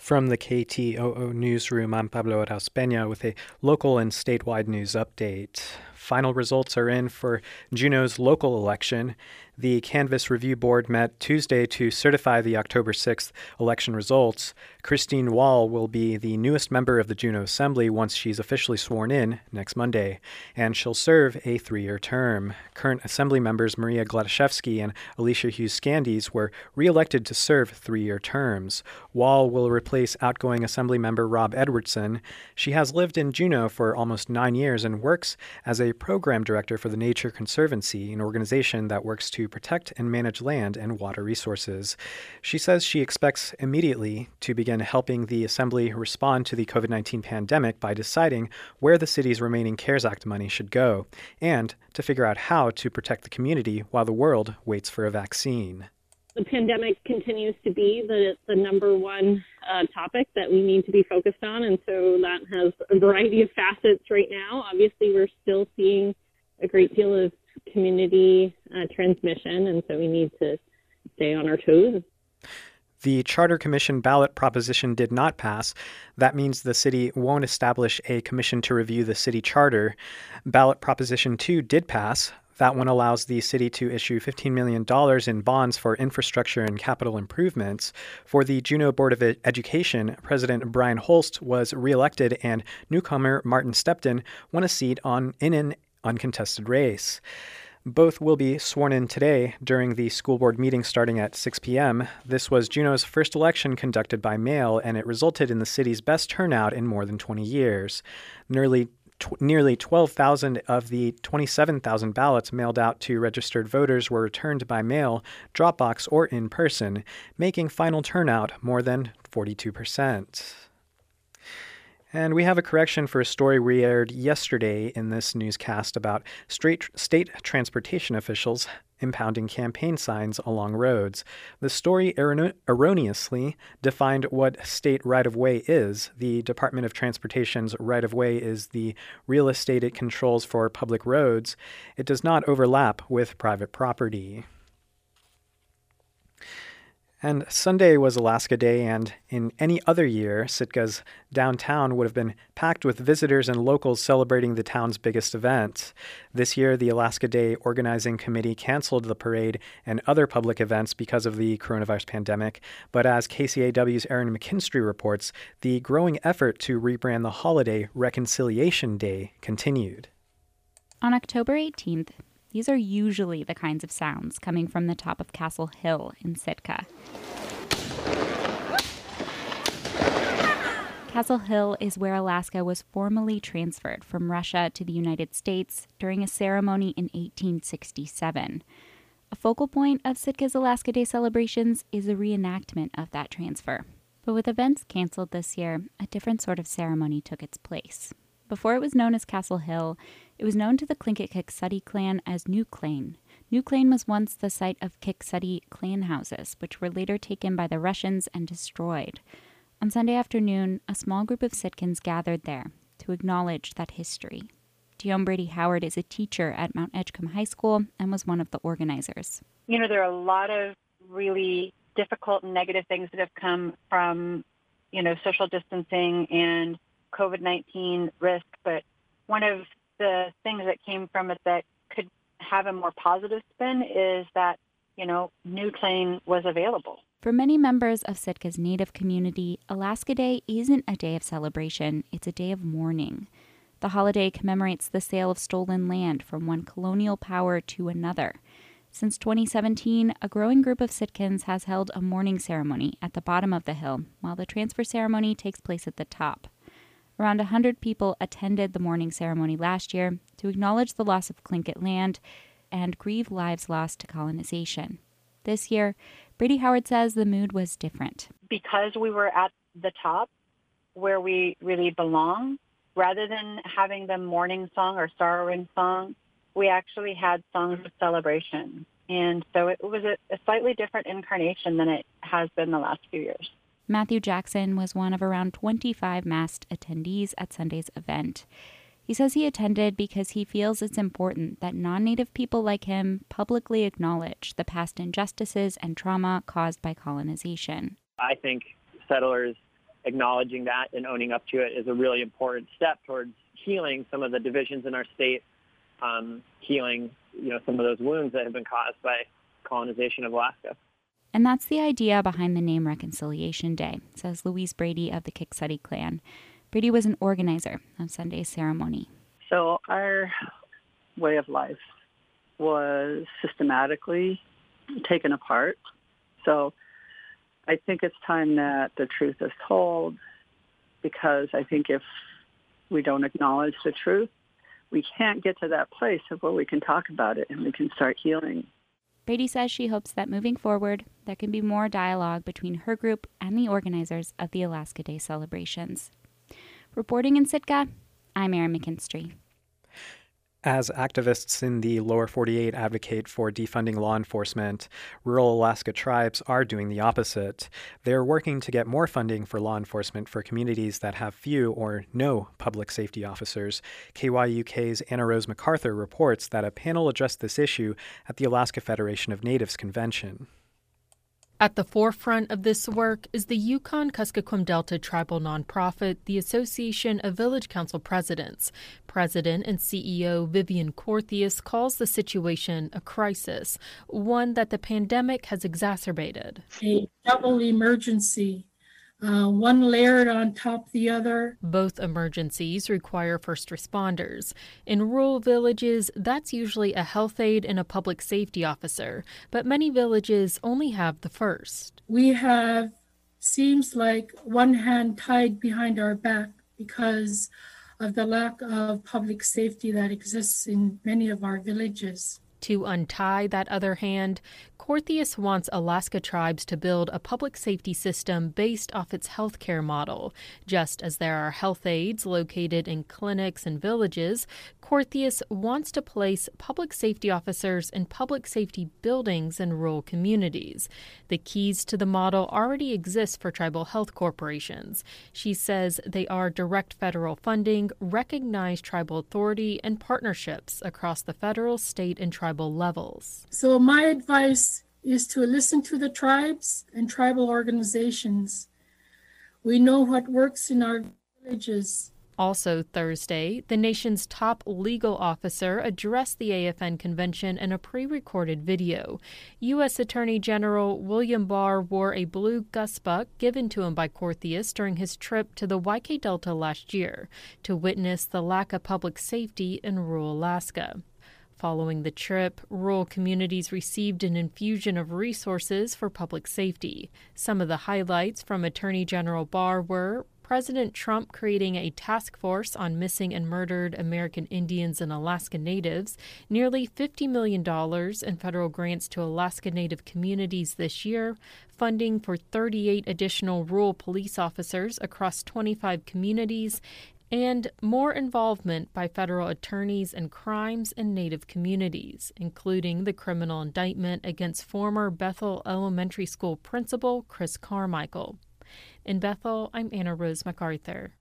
From the KTOO newsroom, I'm Pablo Arauz Peña with a local and statewide news update. Final results are in for Juneau's local election. The Canvass Review Board met Tuesday to certify the October 6th election results. Christine Wall will be the newest member of the Juneau Assembly once she's officially sworn in next Monday, and she'll serve a 3-year term. Current Assembly members Maria Gladaszewski and Alicia Hughes-Scandies were re-elected to serve 3-year terms. Wall will replace outgoing Assembly member Rob Edwardson. She has lived in Juneau for almost 9 years and works as a program director for the Nature Conservancy, an organization that works to protect and manage land and water resources. She says she expects immediately to begin helping the Assembly respond to the COVID-19 pandemic by deciding where the city's remaining CARES Act money should go, and to figure out how to protect the community while the world waits for a vaccine. The pandemic continues to be the number one topic that we need to be focused on, and so that has a variety of facets right now. Obviously, we're still seeing a great deal of community transmission, and so we need to stay on our toes. The Charter Commission ballot proposition did not pass. That means the city won't establish a commission to review the city charter. Ballot Proposition 2 did pass. That one allows the city to issue $15 million in bonds for infrastructure and capital improvements. For the Juneau Board of Education, President Brian Holst was reelected, and newcomer Martin Stepton won a seat in an uncontested race. Both will be sworn in today during the school board meeting starting at 6 p.m. This was Juneau's first election conducted by mail, and it resulted in the city's best turnout in more than 20 years. Nearly 12,000 of the 27,000 ballots mailed out to registered voters were returned by mail, drop box, or in person, making final turnout more than 42%. And we have a correction for a story we aired yesterday in this newscast about state transportation officials impounding campaign signs along roads. The story erroneously defined what state right-of-way is. The Department of Transportation's right-of-way is the real estate it controls for public roads. It does not overlap with private property. And Sunday was Alaska Day, and in any other year, Sitka's downtown would have been packed with visitors and locals celebrating the town's biggest event. This year, the Alaska Day Organizing Committee canceled the parade and other public events because of the coronavirus pandemic. But as KCAW's Erin McKinstry reports, the growing effort to rebrand the holiday Reconciliation Day continued. On October 18th, these are usually the kinds of sounds coming from the top of Castle Hill in Sitka. Castle Hill is where Alaska was formally transferred from Russia to the United States during a ceremony in 1867. A focal point of Sitka's Alaska Day celebrations is a reenactment of that transfer. But with events canceled this year, a different sort of ceremony took its place. Before it was known as Castle Hill, it was known to the Tlingit Kiksutty clan as New Clain. New Clain was once the site of Kiksutty clan houses, which were later taken by the Russians and destroyed. On Sunday afternoon, a small group of Sitkans gathered there to acknowledge that history. Dion Brady Howard is a teacher at Mount Edgecombe High School and was one of the organizers. You know, there are a lot of really difficult and negative things that have come from, social distancing and COVID-19 risk, but one of the things that came from it that could have a more positive spin is that, New Clain was available. For many members of Sitka's native community, Alaska Day isn't a day of celebration, it's a day of mourning. The holiday commemorates the sale of stolen land from one colonial power to another. Since 2017, a growing group of Sitkans has held a mourning ceremony at the bottom of the hill, while the transfer ceremony takes place at the top. Around 100 people attended the mourning ceremony last year to acknowledge the loss of Tlingit land and grieve lives lost to colonization. This year, Brady Howard says the mood was different. Because we were at the top where we really belong, rather than having the mourning song or sorrowing song, we actually had songs of celebration. And so it was a slightly different incarnation than it has been the last few years. Matthew Jackson was one of around 25 masked attendees at Sunday's event. He says he attended because he feels it's important that non-Native people like him publicly acknowledge the past injustices and trauma caused by colonization. I think settlers acknowledging that and owning up to it is a really important step towards healing some of the divisions in our state, healing, some of those wounds that have been caused by colonization of Alaska. And that's the idea behind the name Reconciliation Day, says Louise Brady of the Kiksutty clan. Brady was an organizer of Sunday's ceremony. So our way of life was systematically taken apart. So I think it's time that the truth is told, because I think if we don't acknowledge the truth, we can't get to that place of where we can talk about it and we can start healing. Brady says she hopes that moving forward, there can be more dialogue between her group and the organizers of the Alaska Day celebrations. Reporting in Sitka, I'm Erin McKinstry. As activists in the lower 48 advocate for defunding law enforcement, rural Alaska tribes are doing the opposite. They're working to get more funding for law enforcement for communities that have few or no public safety officers. KYUK's Anna Rose MacArthur reports that a panel addressed this issue at the Alaska Federation of Natives Convention. At the forefront of this work is the Yukon-Kuskokwim Delta tribal nonprofit, the Association of Village Council Presidents. President and CEO Vivian Corthius calls the situation a crisis, one that the pandemic has exacerbated. A double emergency. One layered on top of the other. Both emergencies require first responders. In rural villages, that's usually a health aide and a public safety officer, but many villages only have the first. We have, seems like, one hand tied behind our back because of the lack of public safety that exists in many of our villages. To untie that other hand, Corthius wants Alaska tribes to build a public safety system based off its healthcare model. Just as there are health aides located in clinics and villages, Corthius wants to place public safety officers in public safety buildings in rural communities. The keys to the model already exist for tribal health corporations. She says they are direct federal funding, recognized tribal authority, and partnerships across the federal, state, and tribal levels. So my advice is to listen to the tribes and tribal organizations. We know what works in our villages. Also Thursday, the nation's top legal officer addressed the AFN convention in a pre-recorded video. U.S. Attorney General William Barr wore a blue gusbuck given to him by Corthius during his trip to the YK Delta last year to witness the lack of public safety in rural Alaska. Following the trip, rural communities received an infusion of resources for public safety. Some of the highlights from Attorney General Barr were President Trump creating a task force on missing and murdered American Indians and Alaska Natives, nearly $50 million in federal grants to Alaska Native communities this year, funding for 38 additional rural police officers across 25 communities, and more involvement by federal attorneys in crimes in Native communities, including the criminal indictment against former Bethel Elementary School principal Chris Carmichael. In Bethel, I'm Anna Rose MacArthur.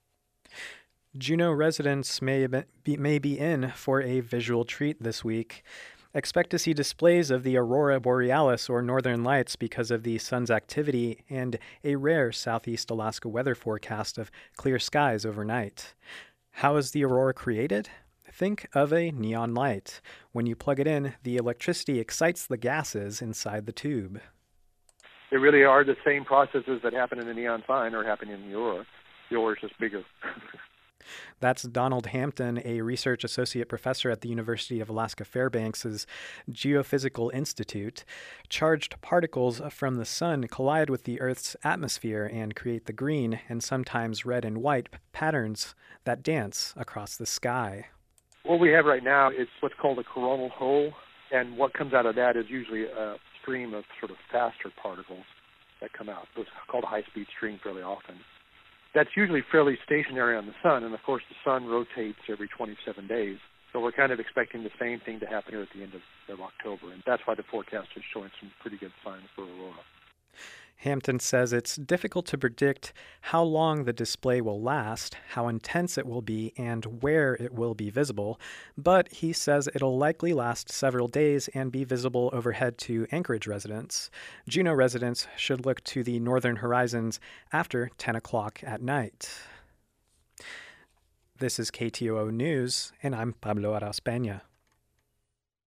Juneau residents may be in for a visual treat this week. Expect to see displays of the Aurora Borealis or Northern Lights because of the sun's activity and a rare southeast Alaska weather forecast of clear skies overnight. How is the aurora created? Think of a neon light. When you plug it in, the electricity excites the gases inside the tube. They really are the same processes that happen in the neon sign are happening in the aurora. The aurora is just bigger. That's Donald Hampton, a research associate professor at the University of Alaska Fairbanks' Geophysical Institute. Charged particles from the sun collide with the Earth's atmosphere and create the green and sometimes red and white patterns that dance across the sky. What we have right now is what's called a coronal hole, and what comes out of that is usually a stream of sort of faster particles that come out. It's called a high-speed stream fairly often. That's usually fairly stationary on the sun, and of course the sun rotates every 27 days. So we're kind of expecting the same thing to happen here at the end of October, and that's why the forecast is showing some pretty good signs for aurora. Hampton says it's difficult to predict how long the display will last, how intense it will be, and where it will be visible, but he says it'll likely last several days and be visible overhead to Anchorage residents. Juneau residents should look to the northern horizons after 10 o'clock at night. This is KTOO News, and I'm Pablo Arauz Peña.